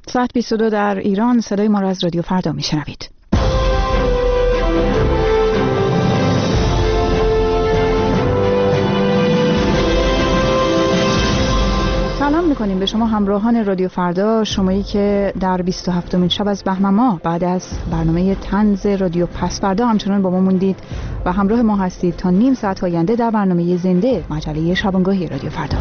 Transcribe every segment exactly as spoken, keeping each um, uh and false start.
ساعت بیست و دو در ایران. صدای ما را از رادیو فردا میشنوید. سلام میکنیم به شما همراهان رادیو فردا، شمایی که در بیست و هفتمین شب از بهمن ماه بعد از برنامه طنز رادیو پس فردا همچنان با ما موندید و همراه ما هستید تا نیم ساعت آینده در برنامه زنده مجله شبانگاهی رادیو فردا.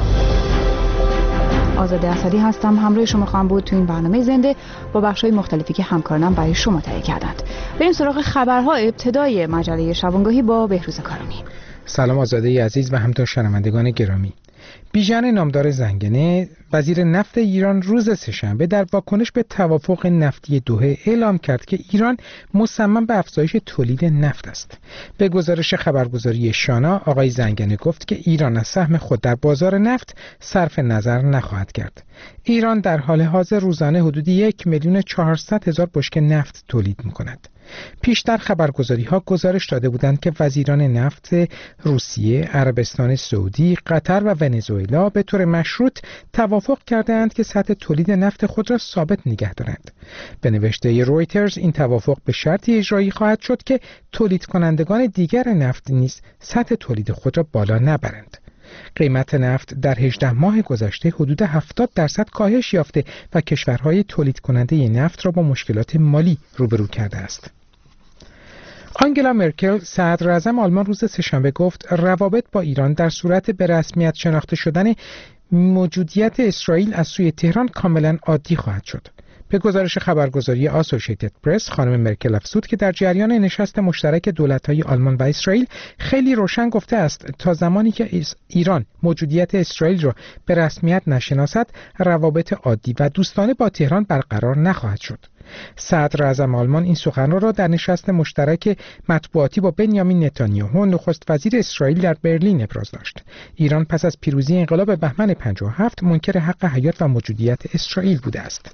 آزاده اسدی هستم، همراه شما خواهم بود تو این برنامه زنده با بخش‌های مختلفی که همکارانم برای شما تهیه کردند. بریم سراغ خبرها. ابتدای مجله شبانگاهی با بهروز کارمی. سلام آزاده عزیز و همتا شنوندگان گرامی. بیژن نامدار زنگنه وزیر نفت ایران روز سه‌شنبه در واکنش به توافق نفتی دوحه اعلام کرد که ایران مصمم به افزایش تولید نفت است. به گزارش خبرگزاری شانا، آقای زنگنه گفت که ایران از سهم خود در بازار نفت صرف نظر نخواهد کرد. ایران در حال حاضر روزانه حدود یک میلیون چهارصد هزار بشکه نفت تولید می‌کند. پیشتر خبرگزاری‌ها گزارش داده بودند که وزیران نفت روسیه، عربستان سعودی، قطر و ونزوئلا به طور مشروط توافق کردند که سطح تولید نفت خود را ثابت نگه دارند. به نوشته رویترز این توافق به شرطی اجرایی خواهد شد که تولید کنندگان دیگر نفت نیز سطح تولید خود را بالا نبرند. قیمت نفت در هجده ماه گذشته حدود هفتاد درصد کاهش یافته و کشورهای تولید کننده نفت را با مشکلات مالی روبرو کرده است. آنگلا مرکل صدر اعظم آلمان روز سه‌شنبه گفت روابط با ایران در صورت به رسمیت شناخته شدن موجودیت اسرائیل از سوی تهران کاملا عادی خواهد شد. به گزارش خبرگزاری آسوشیتد پرس، خانم مرکل افزود که در جریان نشست مشترک دولت‌های آلمان و اسرائیل خیلی روشن گفته است تا زمانی که ایران موجودیت اسرائیل را به رسمیت نشناسد، روابط عادی و دوستانه با تهران برقرار نخواهد شد. صدر اعظم آلمان این سخن را در نشست مشترک مطبوعاتی با بنیامین نتانیاهو نخست وزیر اسرائیل در برلین ابراز داشت. ایران پس از پیروزی انقلاب بهمن پنجاه و هفت منکر حق حیات و موجودیت اسرائیل بوده است.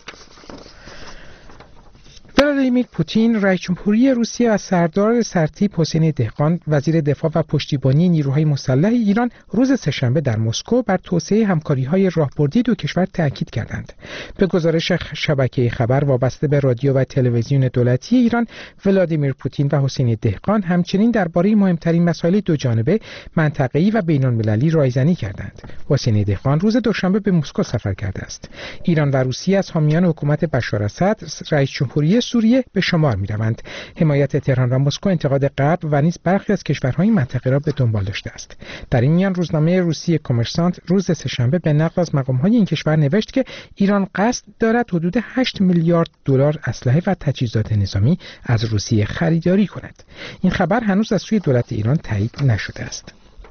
ولادیمیر پوتین، رئیس جمهوری روسیه و سردار سرتیپ حسین دهقان، وزیر دفاع و پشتیبانی نیروهای مسلح ایران، روز سه‌شنبه در مسکو بر توسعه همکاری‌های راهبردی دو کشور تاکید کردند. به گزارش شبکه خبر وابسته به رادیو و تلویزیون دولتی ایران، ولادیمیر پوتین و حسین دهقان همچنین درباره مهمترین مسائل دوجانبه، منطقه‌ای و بین‌المللی رایزنی کردند. حسین دهقان روز دوشنبه به مسکو سفر کرده است. ایران و روسیه از حامیان حکومت بشار اسد، رئیس جمهوری سوریه به شمار می‌روند. حمایت تهران و مسکو انتقاد غرب و نیز برخی از کشورهای منطقه را به دنبال داشته است. در این میان روزنامه روسیه کامرسانت روز سه‌شنبه به نقل از مقام‌های این کشور نوشت که ایران قصد دارد حدود هشت میلیارد دلار اسلحه و تجهیزات نظامی از روسیه خریداری کند. این خبر هنوز از سوی دولت ایران تایید نشده است.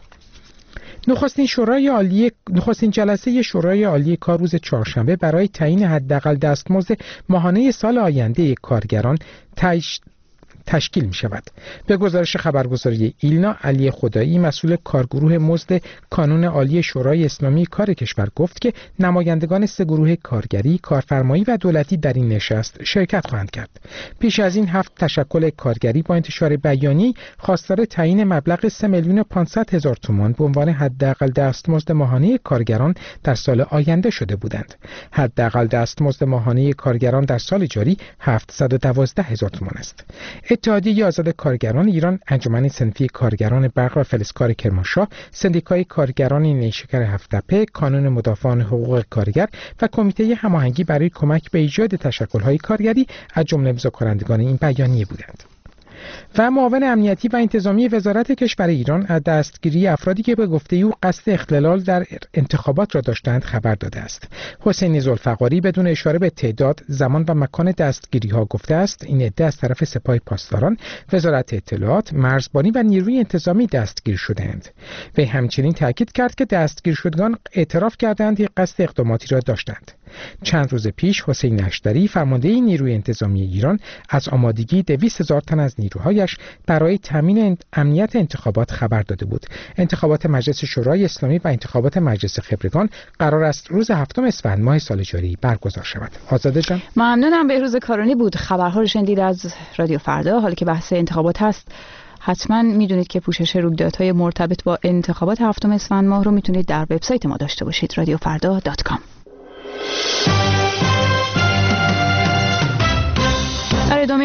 نخستین شورای عالی نخستین جلسه شورای عالی کار روز چهارشنبه برای تعیین حداقل دستمزد ماهانه سال آینده کارگران تش... تشکیل می شود. به گزارش خبرگزاری ایلنا، علی خدایی، مسئول کارگروه مزد کانون عالی شورای اسلامی کار کشور گفت که نمایندگان سه گروه کارگری، کارفرمایی و دولتی در این نشست شرکت خواهند کرد. پیش از این هفت تشکل کارگری با انتشار بیانیه‌ای خواستار تعیین مبلغ سه میلیون و پانصد هزار تومان به عنوان حداقل دستمزد ماهانه کارگران در سال آینده شده بودند. حداقل دستمزد ماهانه کارگران در سال جاری هفتصد و دوازده هزار تومان است. اتحادیه آزاد کارگران ایران، انجمن صنفی کارگران برق و فلزکار کرمانشاه، سندیکای کارگران نیشکر هفت‌تپه، کانون مدافعان حقوق کارگر و کمیته هماهنگی برای کمک به ایجاد تشکل‌های کارگری از جمله امضاکنندگان این بیانیه بودند. و معاون امنیتی و انتظامی وزارت کشور ایران از دستگیری افرادی که به گفته او قصد اختلال در انتخابات را داشتند خبر داده است. حسین ذوالفقاری بدون اشاره به تعداد، زمان و مکان دستگیری ها گفته است این عده از طرف سپاه پاسداران، وزارت اطلاعات، مرزبانی و نیروی انتظامی دستگیر شدند. وی همچنین تاکید کرد که دستگیر شدگان اعتراف کردند که قصد اقداماتی را داشتند. چند روز پیش حسین نشتری، فرمانده نیروی انتظامی ایران، از آمادگی دویست هزار تن از نیروهایش برای تامین امنیت انتخابات خبر داده بود. انتخابات مجلس شورای اسلامی و انتخابات مجلس خبرگان قرار است روز هفتم اسفند ماه سال جاری برگزار شود. آزاده جان، ممنونم. بهروز کارانی بود. خبرها رو شنیدید از رادیو فردا. حالا که بحث انتخابات هست، حتما میدونید که پوشش رویدادهای مرتبط با انتخابات هفتم اسفند ماه رو میتونید در وبسایت ما داشته باشید رادیو فردا دات کام.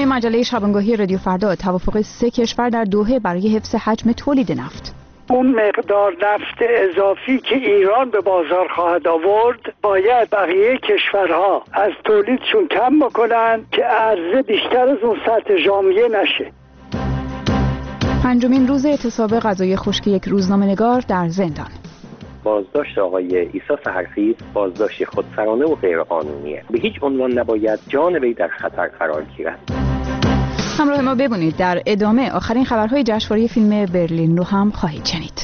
مجله شبانگاهی رادیو فردا، توافق سه کشور در دوحه برای حفظ حجم تولید نفت. اون مقدار نفت اضافی که ایران به بازار خواهد آورد باید بقیه کشورها از تولیدشون کم بکنن که عرضه بیشتر از اون سطح ژانویه نشه. پنجمین روز اعتصاب غذای خشک یک روزنامه‌نگار در زندان. بازداشت آقای عیسی سحرخیز بازداشت خودسرانه و غیرقانونیه. به هیچ عنوان نباید جان وی در خطر قرار گیرد. همراه ما بمونید. در ادامه آخرین خبرهای جشنواره فیلم برلین رو هم خواهید شنید.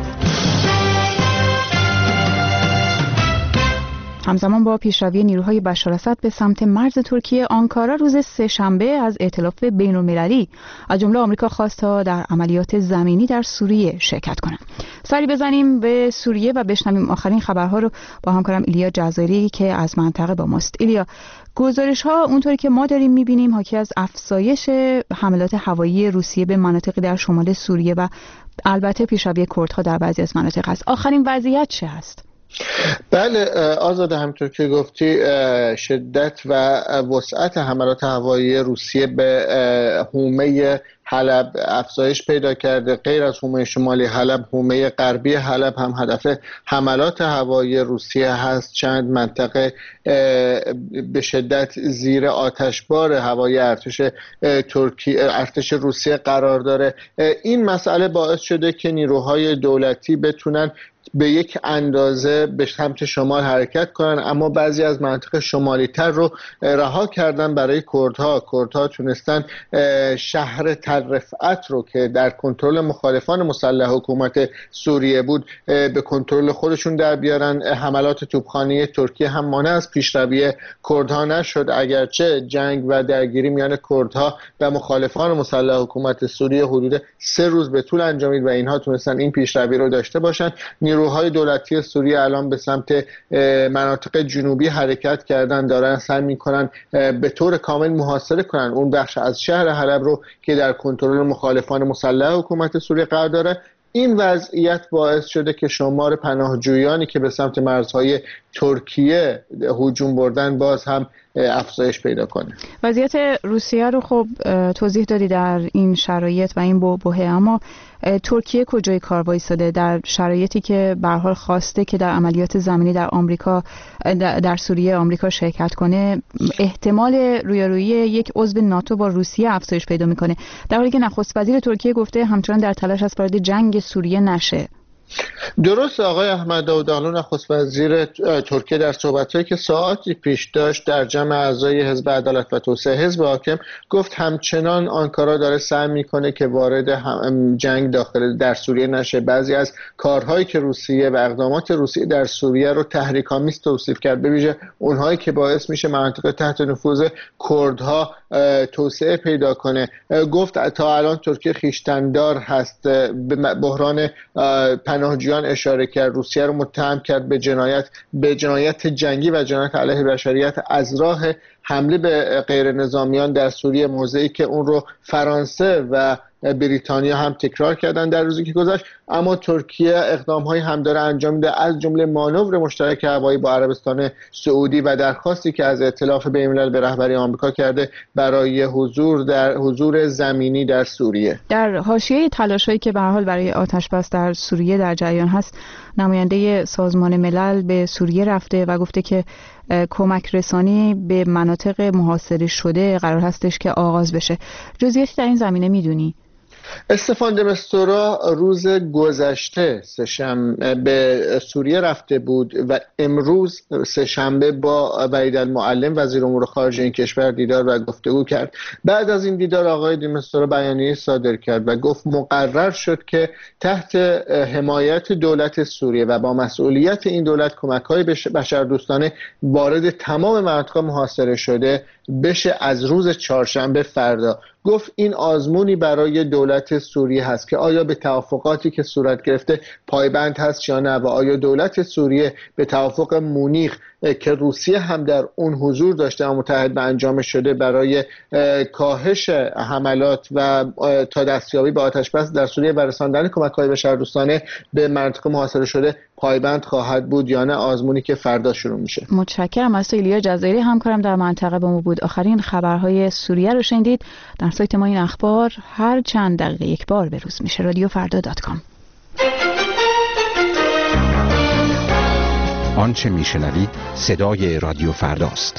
همزمان با پیشروی نیروهای بشار اسد به سمت مرز ترکیه، آنکارا روز سه‌شنبه از ائتلاف بین‌المللی از جمله آمریکا خواست تا در عملیات زمینی در سوریه شرکت کنند. سری بزنیم به سوریه و بشنویم آخرین خبرها رو با همکارم ایلیا جزایری که از منطقه با ماست. ایلیا، گزارش‌ها اونطوری که ما داریم می‌بینیم حاکی از افزایش حملات هوایی روسیه به مناطقی در شمال سوریه و البته پیشروی کردها در بعضی از مناطق است. آخرین وضعیت چه است؟ بله آزاده، همونطور که گفتی شدت و وسعت حملات هوایی روسیه به حومه حلب افزایش پیدا کرده. غیر از حومه شمالی حلب، حومه غربی حلب هم هدف حملات هوایی روسیه هست. چند منطقه به شدت زیر آتشبار هوایی ارتش ترکیه ارتش روسیه قرار داره. این مسئله باعث شده که نیروهای دولتی بتونن به یک اندازه به سمت شمال حرکت کنن، اما بعضی از مناطق شمالی تر رو رها کردن برای کردها. کردها تونستن شهر تل رفعت رو که در کنترل مخالفان مسلح حکومت سوریه بود به کنترل خودشون در بیارن. حملات توپخانه ترکیه هم مانع از پیشروی کردها نشد، اگرچه جنگ و درگیری میان کردها و مخالفان مسلح حکومت سوریه حدود سه روز به طول انجامید و اینها تونستن این پیشروی رو داشته باشن. نیروهای دولتی سوریه الان به سمت مناطق جنوبی حرکت کردن، دارن سعی میکنن به طور کامل محاصره کنن اون بخش از شهر حلب رو که در کنترل مخالفان مسلح حکومت سوریه قرار داره. این وضعیت باعث شده که شمار پناهجویانی که به سمت مرزهای ترکیه هجوم بردن باز هم افزایش پیدا کنه. وضعیت روسیه رو خب توضیح دادی در این شرایط و این بحبوحه، اما ترکیه کجای کار وایساده در شرایطی که به هر حال خواسته که در عملیات زمینی در آمریکا در سوریه آمریکا شرکت کنه؟ احتمال رویارویی یک عضو ناتو با روسیه افزایش پیدا میکنه، در حالی که نخست وزیر ترکیه گفته همچنان در تلاش است وارد جنگ سوریه نشه. درست، آقای احمد داوداغلو نخست وزیر ترکیه در صحبت‌هایی که ساعتی پیش داشت در جمع اعضای حزب عدالت و توسعه حزب حاکم گفت همچنان آنکارا داره سعی میکنه که وارد جنگ داخل در سوریه نشه. بعضی از کارهایی که روسیه و اقدامات روسیه در سوریه رو تحریک‌آمیز توصیف کرد، به ویژه اونهایی که باعث میشه مناطق تحت نفوذ کردها توسعه پیدا کنه. گفت تا الان ترکیه خویشتن‌دار هست. به بحران پناهجویان اشاره کرد، روسیه رو متهم کرد به جنایت به جنایت جنگی و جنایت علیه بشریت از راه حمله به غیر نظامیان در سوریه، موضعی که اون رو فرانسه و بریتانیا هم تکرار کردن در روزی که گذشت. اما ترکیه اقدام‌های هم داره انجام میده، از جمله مانور مشترک هوایی با عربستان سعودی و درخواستی که از ائتلاف بین‌الملل به رهبری آمریکا کرده برای حضور در حضور زمینی در سوریه. در حاشیه تلاش‌هایی که به هر حال برای آتش‌بس در سوریه در جریان هست، نماینده سازمان ملل به سوریه رفته و گفته که کمک رسانی به مناطق محاصره شده قرار هستش که آغاز بشه. جزئیاتی در این زمینه میدونی؟ استفان د مستورا روز گذشته سه‌شنبه به سوریه رفته بود و امروز سه‌شنبه با وحید المعلم وزیر امور خارجه این کشور دیدار و گفتگو کرد. بعد از این دیدار آقای د مستورا بیانیه صادر کرد و گفت مقرر شد که تحت حمایت دولت سوریه و با مسئولیت این دولت کمک‌های بشردوستانه وارد تمام مناطق محاصره شده بشه از روز چهارشنبه فردا. گفت این آزمونی برای دولت سوریه هست که آیا به توافقاتی که صورت گرفته پایبند هست یا نه و آیا دولت سوریه به توافق مونیخ که روسیه هم در اون حضور داشته و متحد به انجامش شده برای کاهش حملات و تا دستیابی به آتش‌بس در سوریه و رساندن کمک‌های بشردوستانه به مناطق محاصره شده پایبند خواهد بود یا نه آزمونی که فردا شروع میشه. متشکرم از تو ایلیا جزایری، همکارم در منطقه با ما بود. آخرین خبرهای سوریه رو شنیدید. در سایت ما این اخبار هر چند دقیقه یک بار به روز میشه. رادیو فردا دات کام. آنچه میشنوید صدای رادیو فرداست.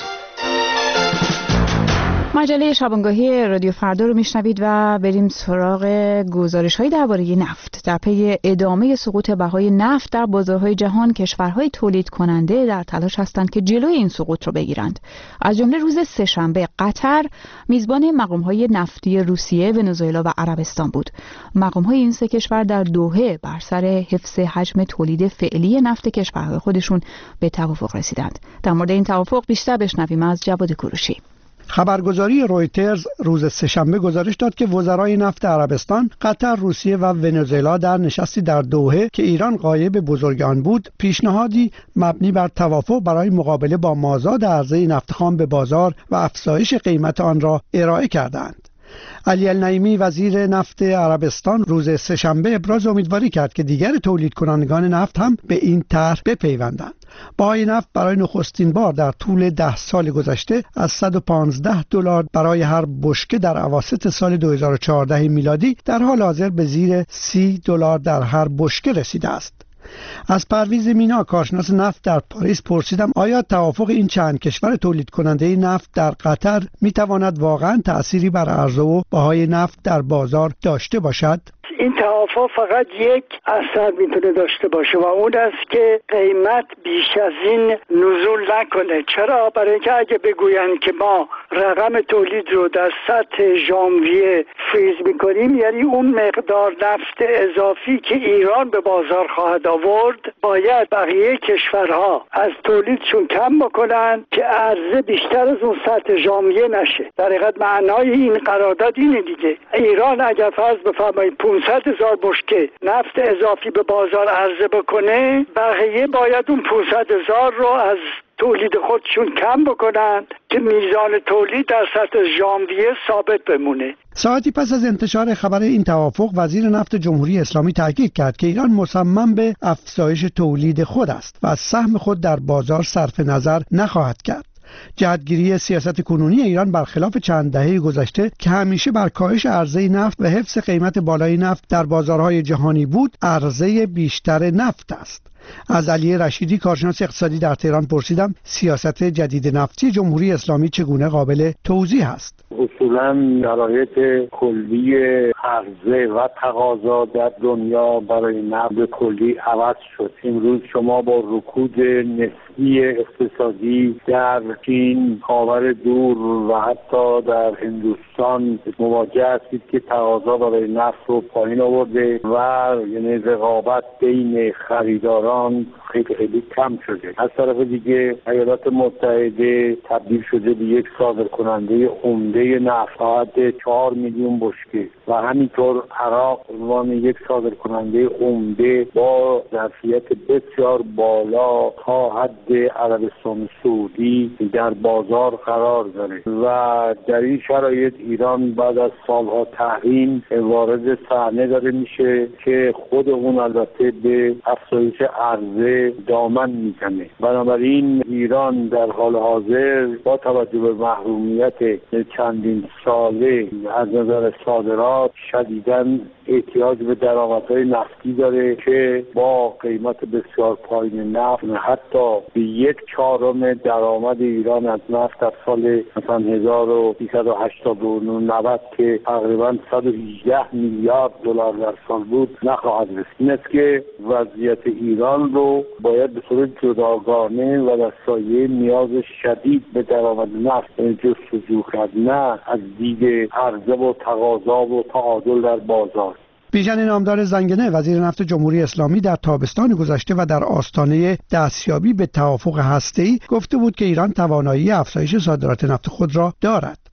مجله شبانگاهی رادیو فردا رو میشنوید و بریم سراغ گزارش‌های درباره نفت. در پی ادامه سقوط بهای نفت در بازارهای جهان، کشورهای تولید کننده در تلاش هستند که جلوی این سقوط رو بگیرند. از جمله روز سه‌شنبه قطر میزبان مقام‌های نفتی روسیه، ونزوئلا و عربستان بود. مقام‌های این سه کشور در دوحه بر سر حفظ حجم تولید فعلی نفت کشورهای خودشون به توافق رسیدند. در مورد این توافق بیشتر بشنویم از جواد کوروشی. خبرگزاری رویترز روز سه‌شنبه گزارش داد که وزرای نفت عربستان، قطر، روسیه و ونزوئلا در نشستی در دوحه که ایران غایب بزرگ آن بود، پیشنهادی مبنی بر توافق برای مقابله با مازاد عرضه نفت خام به بازار و افزایش قیمت آن را ارائه کردند. علی النعیمی وزیر نفت عربستان روز سه‌شنبه ابراز امیدواری کرد که دیگر تولید کنندگان نفت هم به این طرح بپیوندند. بهای نفت برای نخستین بار در طول ده سال گذشته از صد و پانزده دلار برای هر بشکه در اواسط سال دو هزار و چهارده میلادی در حال حاضر به زیر سی دلار در هر بشکه رسیده است. از پرویز مینا، کارشناس نفت در پاریس، پرسیدم آیا توافق این چند کشور تولید کننده نفت در قطر میتواند واقعا تأثیری بر عرضه و بهای نفت در بازار داشته باشد؟ این توافق فقط یک اثر میتونه داشته باشه و اون است که قیمت بیش از این نزول نکنه. چرا؟ برای اینکه اگه بگوین که ما رقم تولید رو در سطح ژانویه فریز میکنیم، یعنی اون مقدار نفت اضافی که ایران به بازار خواهد آورد باید بقیه کشورها از تولیدشون کم بکنن که عرضه بیشتر از اون سطح ژانویه نشه. در حقیقت معنای این قرارداد اینه دیگه. ایران اگر فرض بفرمایید پانصد هزار بشکه نفت اضافی به بازار عرضه بکنه، بقیه باید اون پانصد هزار رو از تولید خودشون کم بکنن که میزان تولید در سطح ژانویه ثابت بمونه. ساعتی پس از انتشار خبر این توافق، وزیر نفت جمهوری اسلامی تاکید کرد که ایران مصمم به افزایش تولید خود است و از سهم خود در بازار صرف نظر نخواهد کرد. جهتگیری سیاست کنونی ایران برخلاف چند دهه گذشته که همیشه بر کاهش عرضه نفت و حفظ قیمت بالای نفت در بازارهای جهانی بود، عرضه بیشتر نفت است. از علی رشیدی، کارشناس اقتصادی در تهران، پرسیدم سیاست جدید نفتی جمهوری اسلامی چگونه قابل توضیح است؟ اصولاً شرایط کلی عرضه و تقاضا در دنیا برای نفت کلی عوض شد. امروز شما با رکود نسبی اقتصادی در چین، خاور دور و حتی در هندوستان مواجه هستید که تقاضا برای نفت رو پایین آورده و یعنی رقابت بین خریداران خیلی خیلی کم شده. از طرف دیگه ایالات متحده تبدیل شده به یک صادرکننده عمده نفت حد چهار میلیون بشکه و همینطور عراق عنوان یک صادرکننده عمده با ظرفیت بسیار بالا تا حد عربستان سعودی در بازار قرار داره و در این شرایط ایران بعد از سالها تحریم وارد صحنه داره میشه که خود اون البته به افزایش عرضه دامن میزنه. بنابراین ایران در حال حاضر با توجه به محرومیت چندین ساله از نظر صادرات شدیداً احتیاج به درآمدهای نفتی داره که با قیمت بسیار پایین نفت حتی به یک چهارم درآمد ایران از نفت در سال مثلا هزار و سیصد و هشتاد و نه که تقریبا صد و هجده میلیارد دلار در سال بود نخواهد رسید. این است که وضعیت ایران رو باید به صورت جداگانه و در سایه نیاز شدید به درآمد نفت جستجو کرد، نه از دید عرضه و تقاضا و تعادل در بازار. بیژن نامدار زنگنه، وزیر نفت جمهوری اسلامی، در تابستان گذشته و در آستانه دستیابی به توافق هسته‌ای گفته بود که ایران توانایی افزایش صادرات نفت خود را دارد.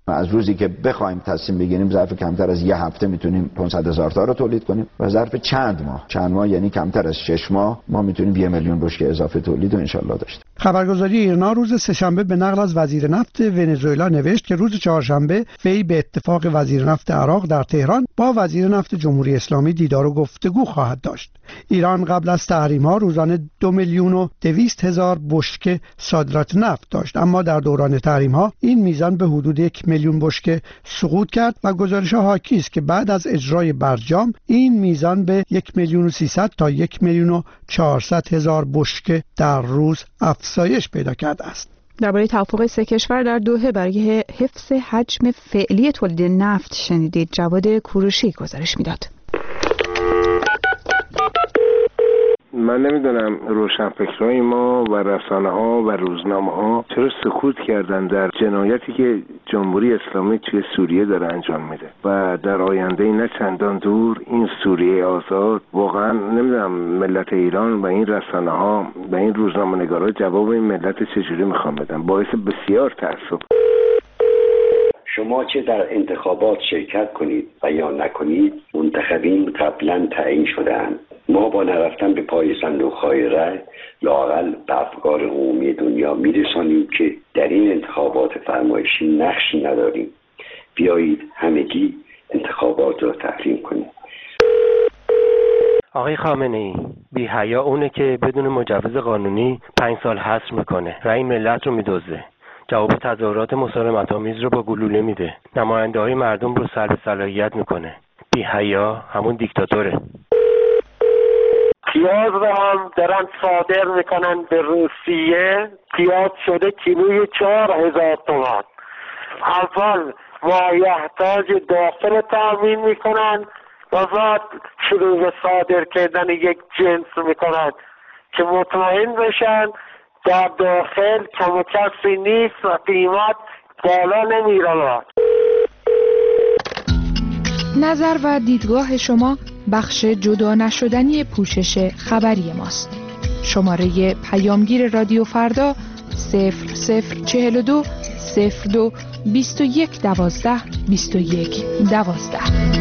از روزی که بخوایم تصمیم بگیریم ظرف کمتر از یه هفته میتونیم پانصد هزار تا رو تولید کنیم و ظرف چند ماه چند ماه یعنی کمتر از شش ماه ما میتونیم یه میلیون بشکه اضافه تولید رو انشالله داشته. خبرگزاری ایرنا روز سه‌شنبه به نقل از وزیر نفت ونزوئلا نوشت که روز چهارشنبه وی به اتفاق وزیر نفت عراق در تهران با وزیر نفت جمهوری اسلامی دیدار و گفتگو خواهد داشت. ایران قبل از تحریم‌ها روزانه دو میلیون و دویست هزار بشکه صادرات نفت داشت، اما در دوران تحریم‌ها این میزان به حدود یک میلیون بشکه سقوط کرد و گزارش‌ها حاکی است که بعد از اجرای برجام این میزان به یک میلیون و سیصد تا یک میلیون و چهارصد هزار بشکه در روز افزایش پیدا کرده است. درباره توافق سه کشور در دوحه برای حفظ حجم فعلی تولید نفت شنیدید. جواد کوروشی گزارش میداد. من نمیدونم روشنفکرای ما و رسانه ها و روزنامه ها چرا سکوت کردن در جنایتی که جمهوری اسلامی توی سوریه داره انجام میده و در آینده نه چندان دور این سوریه آزاد. واقعا نمیدونم ملت ایران و این رسانه ها و این روزنامه نگارا جواب این ملت چجوری میخوان بدن. باعث بسیار تأسف. شما چه در انتخابات شرکت کنید و یا نکنید، منتخبین قبلا تعیین شده‌اند. ما با نرفتن به پای صندوق‌های رای لااقل به افکار عمومی دنیا میرسانیم که در این انتخابات فرمایشی نقشی نداریم. بیایید همگی انتخابات را تحریم کنیم. آقای خامنه‌ای، بی حیا اونه که بدون مجوز قانونی پنج سال حبس میکنه، رأی ملت رو میدزده، جواب تظاهرات مسالمت‌آمیز رو با گلوله میده، نماینده‌های مردم رو سلب صلاحیت میکنه. بی حیا همون دیکتاتوره. پیاز رو هم دارن صادر میکنن به روسیه. پیاز شده کیلوی چهار هزار تومان. اول مایحتاج داخل تامین میکنن و بعد شروع به صادر کردن یک جنس میکنن که مطمئن بشن در داخل کم و کسی نیست و قیمت بالا نمیرود. نظر و دیدگاه شما بخش جدا نشدنی پوشش خبری ماست. شماره پیامگیر رادیو فردا صفر صفر چهل و دو صفر دو بیست و یک دوازده بیست و یک دوازده.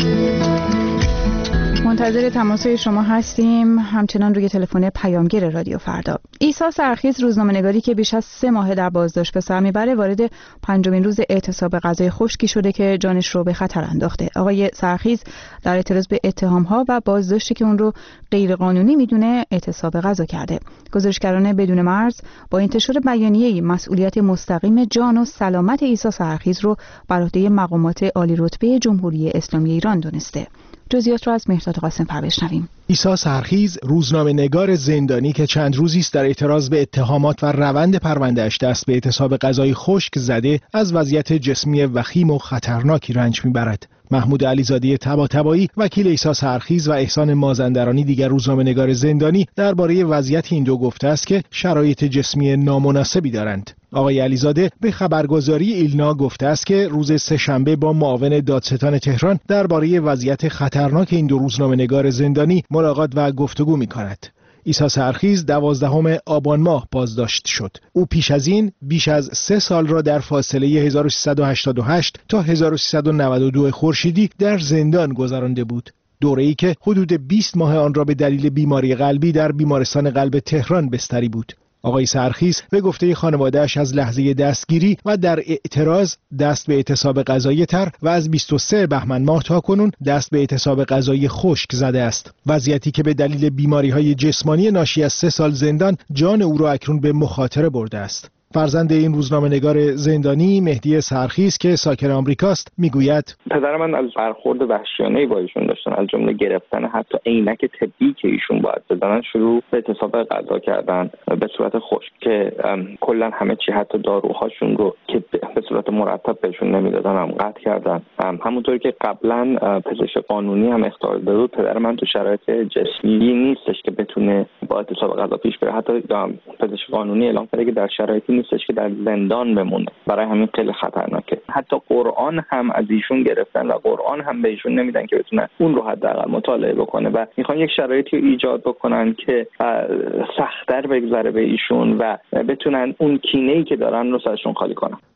منتظر تماس‌های شما هستیم، همچنان روی تلفن پیامگیر رادیو فردا. عیسی سرخیز، روزنامه‌نگاری که بیش از سه ماه در بازداشت به سر میبره، وارد پنجمین روز اعتصاب غذای خشکی شده که جانش رو به خطر انداخته. آقای سرخیز در اعتراض به اتهام‌ها و بازداشتی که اون رو غیرقانونی میدونه اعتصاب غذا کرده. گزارشگران بدون مرز با انتشار بیانیه‌ای مسئولیت مستقیم جان و سلامت عیسی سرخیز رو بر عهده مقامات عالی رتبه جمهوری اسلامی ایران دونسته. جزئیات را از مهرداد قاسم‌فر بشنویم. عیسی سرخیز، روزنامه‌نگار زندانی که چند روزی است در اعتراض به اتهامات و روند پرونده‌اش دست به اعتصاب غذای خشک زده، از وضعیت جسمی وخیم و خطرناکی رنج می‌برد. محمود علیزاده طباطبایی، وکیل عیسی سرخیز، و احسان مازندرانی، دیگر روزنامه‌نگار زندانی، درباره وضعیت این دو گفته است که شرایط جسمی نامناسبی دارند. آقای علیزاده به خبرگزاری ایلنا گفته است که روز سه‌شنبه با معاون دادستان تهران درباره وضعیت خطرناک این دو روزنامه‌نگار زندانی ملاقات و گفتگو می‌کند. عیسی سرخیز دوازدهم آبان ماه بازداشت شد. او پیش از این بیش از سه سال را در فاصله هزار و سیصد و هشتاد و هشت تا هزار و سیصد و نود و دو خورشیدی در زندان گذرانده بود. دوره‌ای که حدود بیست ماه آن را به دلیل بیماری قلبی در بیمارستان قلب تهران بستری بود. آقای سرخیز به گفته خانواده‌اش از لحظه دستگیری و در اعتراض دست به اعتصاب غذایی تر و از بیست و سوم بهمن ماه تا کنون دست به اعتصاب غذایی خشک زده است. وضعیتی که به دلیل بیماری‌های جسمانی ناشی از سه سال زندان جان او را اکنون به مخاطره برده است. فرزند این روزنامه‌نگار زندانی مهدی سرخیز که ساکن آمریکاست میگوید پدر من از برخورد وحشیانه‌ای با ایشون داشتن، از جمله گرفتن حتی عینک طبی که ایشون باید بزنن، شروع به اعتصاب غذا کردن به صورت خشک که کلا همه چی حتی داروهاشون رو که به صورت مرتب بهشون نمیدادن هم قطع کردن. هم همونطوری که قبلا پزشک قانونی هم اخطار داده بود، پدر من تو شرایط جسمی نیستش که بتونه با اعتصاب غذا پیش بره. حتی پزشک قانونی اعلام کرده که در شرایطی نیستش که در زندان بمونه. برای همین خیلی خطرناکه. حتی قرآن هم از ایشون گرفتن و قرآن هم به ایشون نمیدن که بتونه اون رو حداقل مطالعه بکنه و میخوان یک شرایطی رو ایجاد بکنن که سخت‌تر بگذره به ایشون و بتونن اون کینه‌ای که دارن رو سرشون خالی کنن. سازمان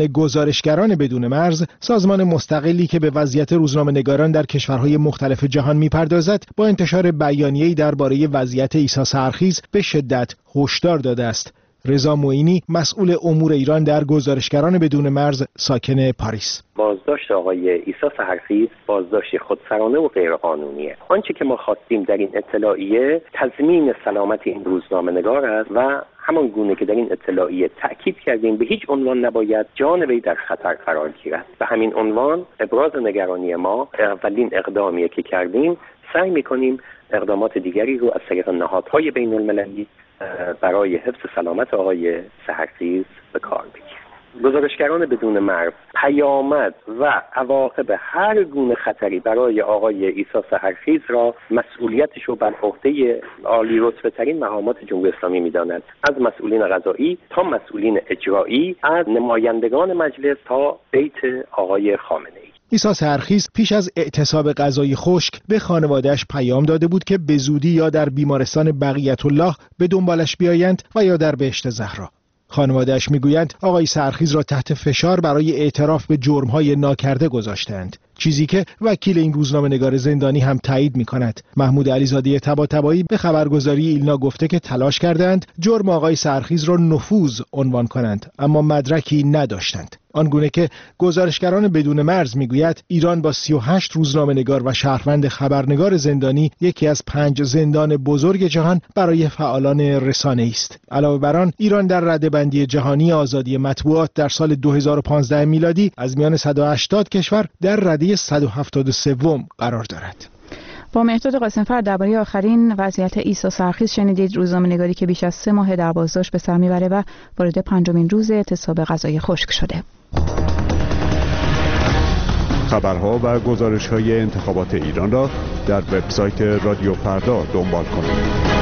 عنوان گزارشگران بدون مرز، سازمان مستقلی که به وضعیت روزنامه‌نگاران در کشورهای مختلف جهان می‌پردازد، با انتشار بیانیه‌ای درباره وضعیت عیسی سحرخیز به شدت هشدار داده است. رضا معینی، مسئول امور ایران در گزارشگران بدون مرز، ساکن پاریس: بازداشت آقای عیسی سحرخیز بازداشت خودسرانه و غیرقانونیه. آنچه که ما خواستیم در این اطلاعیه تضمین سلامت این روزنامه‌نگار است و همان گونه که در این اطلاعیه تأکید کردیم به هیچ عنوان نباید جان وی در خطر قرار گیرد. به همین عنوان ابراز نگرانی ما اولین اقدامیه که کردیم، سعی می‌کنیم اقدامات دیگری رو از طریق نهادهای بین‌المللی برای حفظ سلامت آقای سحرخیز به کار بگیریم. گزارشگران بدون مرز پیامد و عواقب هر گونه خطری برای آقای عیسی سحرخیز را مسئولیتش رو بر عهده عالی رتبه ترین مقامات جمهوری اسلامی می‌داند، از مسئولین قضایی تا مسئولین اجرایی، از نمایندگان مجلس تا بیت آقای خامنه‌ای. عیسی سحرخیز پیش از اعتصاب غذای خشک به خانواده‌اش پیام داده بود که به زودی یا در بیمارستان بقیت الله به دنبالش بیایند و یا در بهشت زهرا. خانواده‌اش میگویند آقای سحرخیز را تحت فشار برای اعتراف به جرم‌های ناکرده گذاشتند، چیزی که وکیل این روزنامه‌نگار زندانی هم تایید می‌کند. محمود علیزاده طباطبایی به خبرگزاری ایلنا گفته که تلاش کردند جرم آقای سحرخیز را نفوذ عنوان کنند، اما مدرکی نداشتند. آنگونه که گزارشگران بدون مرز میگوید ایران با سی و هشت روزنامه‌نگار و شهروند خبرنگار زندانی یکی از پنج زندان بزرگ جهان برای فعالان رسانه‌ای است. علاوه بر آن، ایران در رده‌بندی جهانی آزادی مطبوعات در سال دو هزار و پانزده میلادی از میان صد و هشتاد کشور در رده صد و هفتاد و سه قرار دارد. با مهداد قاسم‌فر درباره آخرین وضعیت عیسی سحرخیز شنیدید. روزنامه‌نگاری که بیش از سه ماه در بازداشت به سر میبره و وارد پنجمین روز اعتصاب غذای خشک شده. خبرها و گزارش‌های انتخابات ایران را در وبسایت رادیو فردا دنبال کنید.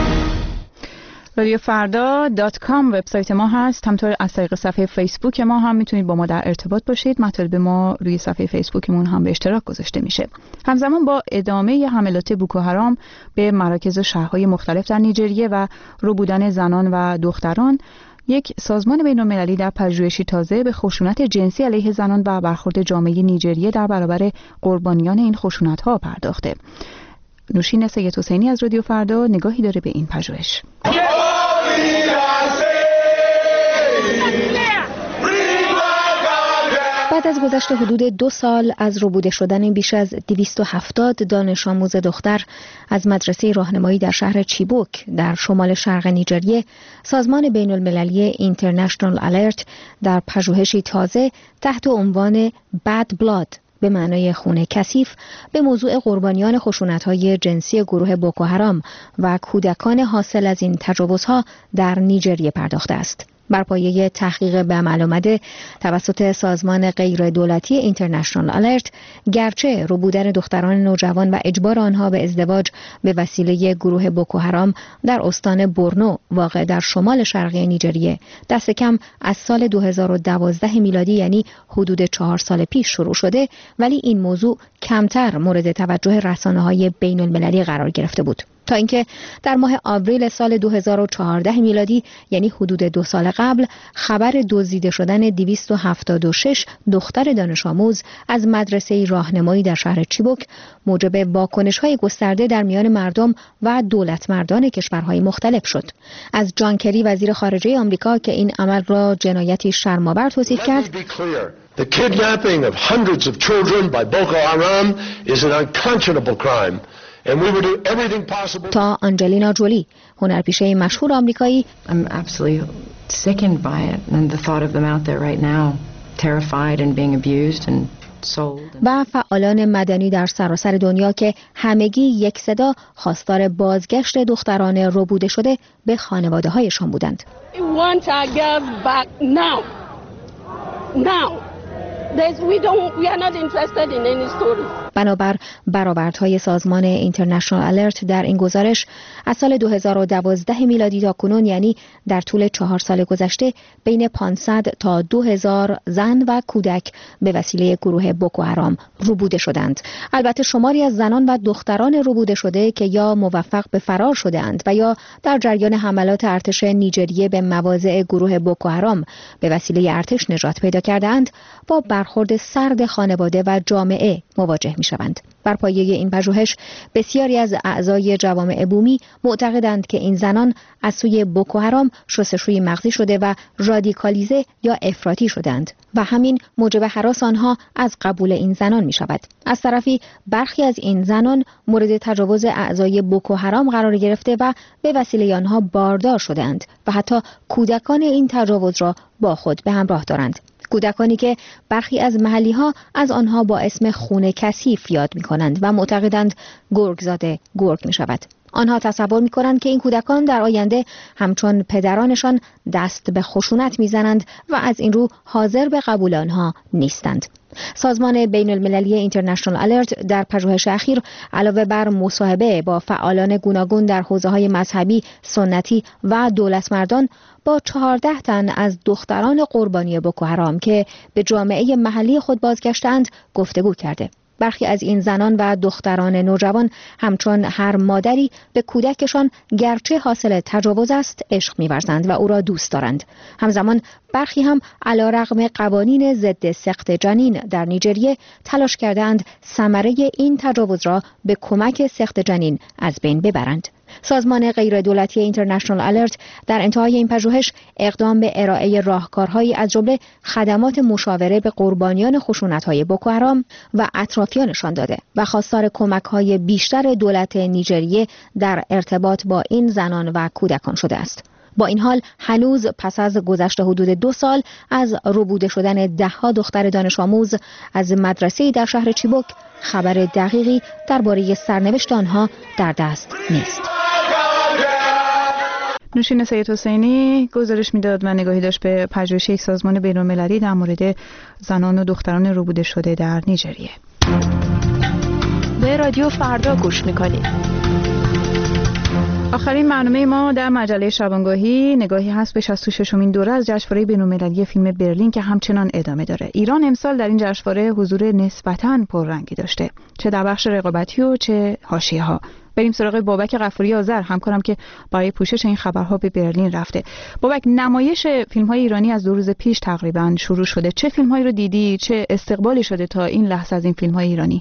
رادیو فردا دات کام وبسایت ما هست. همطور از طریق صفحه فیسبوک ما هم میتونید با ما در ارتباط باشید. مطالب ما روی صفحه فیسبوکمون هم به اشتراک گذاشته میشه. همزمان با ادامه حملات بوکو حرام به مراکز و شهرهای مختلف در نیجریه و ربودن زنان و دختران، یک سازمان بین‌المللی در پژوهشی تازه به خشونت جنسی علیه زنان و برخورد جامعه نیجریه در برابر قربانیان این خشونت‌ها پرداخته. نوشین سید حسینی از رادیو فردا نگاهی داره به این پژوهش. بعد از گذشت حدود دو سال از ربوده شدن بیش از دویست و هفتاد دانش آموز دختر از مدرسه راهنمایی در شهر چیبوک در شمال شرق نیجریه، سازمان بین المللی اینترنشنال الرت در پژوهشی تازه تحت عنوان بد بلاد به معنای خون کثیف به موضوع قربانیان خشونت‌های جنسی گروه بوکو حرام و کودکان حاصل از این تجاوزها در نیجریه پرداخته است. بر پایه تحقیق به عمل آمده توسط سازمان غیر دولتی اینترنشنال الرت، گرچه ربودن دختران نوجوان و اجبار آنها به ازدواج به وسیله گروه بوکو حرام در استان بورنو واقع در شمال شرقی نیجریه دست کم از سال دو هزار و دوازده میلادی، یعنی حدود چهار سال پیش شروع شده، ولی این موضوع کمتر مورد توجه رسانه‌های بین المللی قرار گرفته بود، تا اینکه در ماه آوریل سال دو هزار و چهارده میلادی، یعنی حدود دو سال قبل، خبر دزدیده شدن دویست و هفتاد و شش دختر دانش آموز از مدرسه راهنمایی در شهر چیبوک موجب واکنش‌های گسترده در میان مردم و دولتمردان کشورهای مختلف شد. از جان کری وزیر خارجه آمریکا که این عمل را جنایتی شرم‌آور توصیف کرد: The kidnapping of hundreds of children by Boko Haram is an unconscionable crime. تا آنجلینا جولی، هنرپیشه مشهور آمریکایی، I'm absolutely sickened by it and the thought of them out there right now terrified and being abused and sold. و فعالان مدنی در سراسر دنیا که همگی یک صدا خواستار بازگشت دختران ربوده شده به خانواده هایشان بودند. We want our girls back now. Now. We don't, we are not interested in any stories. بنابر برآوردهای سازمان اینترنشنال الرت در این گزارش، از سال دو هزار و دوازده میلادی تا کنون، یعنی در طول چهار سال گذشته، بین پانصد تا دو هزار زن و کودک به وسیله گروه بوکو حرام ربوده شدند. البته شماری از زنان و دختران ربوده شده که یا موفق به فرار شده‌اند و یا در جریان حملات ارتش نیجریه به مواضع گروه بوکو حرام به وسیله ارتش نجات پیدا کردند، با برخورد سرد خانواده و جامعه مواجه می‌شوند. بر پایه این پژوهش، بسیاری از اعضای جوامع بومی معتقدند که این زنان از سوی بوکو حرام شستشوی مغزی شده و رادیکالیزه یا افراطی شدند و همین موجب هراس آنها از قبول این زنان می شود. از طرفی برخی از این زنان مورد تجاوز اعضای بوکو حرام قرار گرفته و به وسیله آنها باردار شدند و حتی کودکان این تجاوز را با خود به همراه دارند. کودکانی که برخی از محلی ها از آنها با اسم خون کثیف یاد می کنند و معتقدند گرگ زاده گرگ می شود. آنها تصور می کنند که این کودکان در آینده همچون پدرانشان دست به خشونت می زنند و از این رو حاضر به قبول آنها نیستند. سازمان بین المللی اینترنشنال الرت در پژوهش اخیر علاوه بر مصاحبه با فعالان گوناگون در حوزه‌های مذهبی، سنتی و دولتمردان، با چهارده تن از دختران قربانی بوکو حرام که به جامعه محلی خود بازگشتند گفتگو کرده. برخی از این زنان و دختران نوجوان همچون هر مادری به کودکشان گرچه حاصل تجاوز است عشق می‌ورزند و او را دوست دارند. همزمان برخی هم علیرغم قوانین ضد سقط جنین در نیجریه تلاش کردند ثمره این تجاوز را به کمک سقط جنین از بین ببرند. سازمان غیردولتی اینترنشنال الرت در انتهای این پژوهش اقدام به ارائه راهکارهایی از جمله خدمات مشاوره به قربانیان خشونت‌های بوکو حرام و اطرافیانشان داده و خواستار کمک‌های بیشتر دولت نیجریه در ارتباط با این زنان و کودکان شده است. با این حال هنوز پس از گذشت حدود دو سال از ربوده شدن ده‌ها دختر دانش آموز از مدرسه‌ای در شهر چیبوک خبر دقیقی درباره سرنوشت آنها در دست نیست. نوشین سید حسینی گزارش میداد و نگاهی داشت به پژوهش یک سازمان بین‌المللی در مورد زنان و دختران ربوده شده در نیجریه. به رادیو فردا گوش میکنید. آخرین برنامه ما در مجله شبانگاهی نگاهی هست به شصت و ششمین دوره از جشنواره بین‌المللی فیلم برلین که همچنان ادامه داره. ایران امسال در این جشنواره حضور نسبتاً پررنگی داشته، چه در بخش رقابتی و چه حاشیه‌ها. بریم سراغ بابک غفوری آذر، همکارم که برای پوشش این خبرها به برلین رفته. بابک، نمایش فیلم‌های ایرانی از دو روز پیش تقریباً شروع شده. چه فیلم‌هایی رو دیدی؟ چه استقبالی شده تا این لحظه از این فیلم‌های ایرانی؟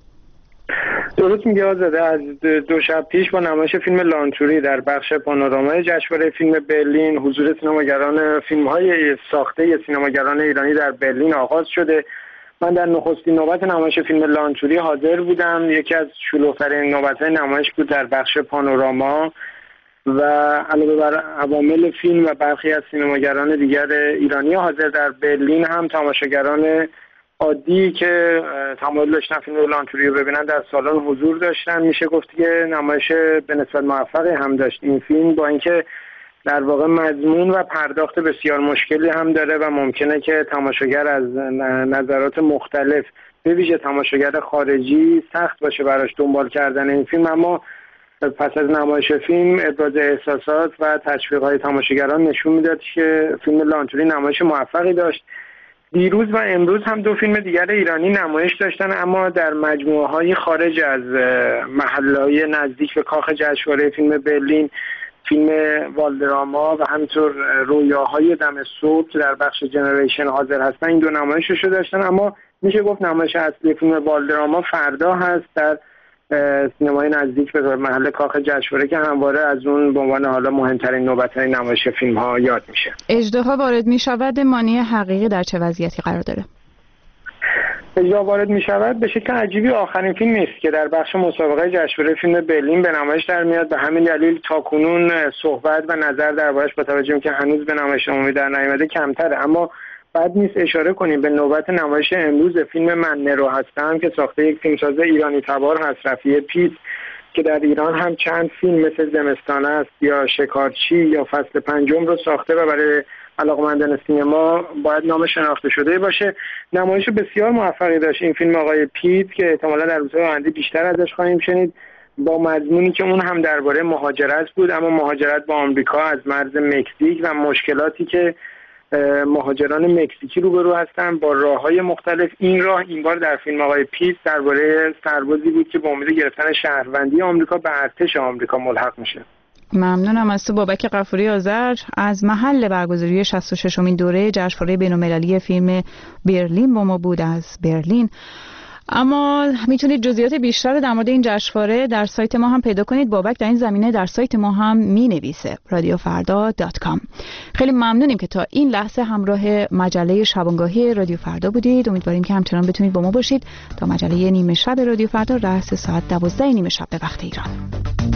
درست میگه آزاده. از دو شب پیش با نمایش فیلم لانتوری در بخش پانورامای جشنواره فیلم برلین حضور سینماگران فیلم‌های ساخته سینماگران ایرانی در برلین آغاز شده. من در نخستین نوبت نمایش فیلم لانتوری حاضر بودم. یکی از شلوغ‌ترین نوبت‌های نمایش بود در بخش پانوراما و علاوه بر عوامل فیلم و برخی از سینماگران دیگر ایرانی حاضر در برلین هم تماشاگران عادی که تمایل داشتن فیلم لانتوری رو ببینن در سالن حضور داشتن. میشه گفت که نمایش به نسبت موفقی هم داشت این فیلم، با اینکه در واقع مضمون و پرداخت بسیار مشکلی هم داره و ممکنه که تماشاگر از نظرات مختلف به ویژه تماشاگر خارجی سخت باشه براش دنبال کردن این فیلم. اما پس از نمایش فیلم ابراز احساسات و تشویق‌های تماشاگران نشون میداد که فیلم لانتوری نمایش موفقی داشت. دیروز و امروز هم دو فیلم دیگر ایرانی نمایش داشتن، اما در مجموعه‌های خارج از محله‌های نزدیک به کاخ جشنواره فیلم برلین، فیلم والدراما و همینطور رویاهای دم صبح در بخش جنریشن حاضر هستن. این دو نمایشش رو داشتن، اما میشه گفت نمایش اصلی فیلم والدراما فردا هست در سینمای نزدیک به محل کاخ جشنواره که همواره از اون به عنوان حالا مهمترین نوبت‌های نمایش فیلم‌ها یاد میشه. اژدها وارد میشود، مانی حقیقی در چه وضعیتی قرار داره؟ اژدها وارد میشود به شکل عجیبی آخرین فیلم نیست که در بخش مسابقه جشنواره فیلم برلین به نمایش در میاد. به همین دلیل تاکنون صحبت و نظر دربارش با توجه که هنوز به نمایش عمومی در نیامده کمتره. اما بعد نیست اشاره کنیم به نوبت نمایش امروز فیلم من نرو هستم که ساخته یک فیلمساز ایرانی تبار هست، رفیع پیت، که در ایران هم چند فیلم مثل زمستان است یا شکارچی یا فصل پنجم رو ساخته و برای علاقمندان سینما باید نام شناخته شده باشه. نمایش بسیار موفقی داشت این فیلم آقای پیت که احتمالاً در روزهای آینده بیشتر ازش خواهیم شنید، با مضمونی که اون هم درباره مهاجرت بود، اما مهاجرت با آمریکا از مرز مکزیک و مشکلاتی که مهاجران مکزیکی روبرو هستن با راه‌های مختلف. این راه این بار در فیلم آقای پیت درباره سربازی بود که با امید گرفتن شهروندی آمریکا به ارتش آمریکا ملحق میشه. ممنونم از تو بابک غفوری آذر از محل برگزاری شصت و ششمین دوره جشنواره بین‌المللی فیلم برلین با ما بود از برلین. اما میتونید جزئیات بیشتر در مورد این جشنواره در سایت ما هم پیدا کنید. بابک در این زمینه در سایت ما هم مینویسه رادیو فردا دات کام. خیلی ممنونیم که تا این لحظه همراه مجله شبانگاهی رادیو فردا بودید. امیدواریم که همچنان بتونید با ما باشید تا مجله نیمه شب رادیو فردا رأس ساعت دوازده نیمه شب به وقت ایران.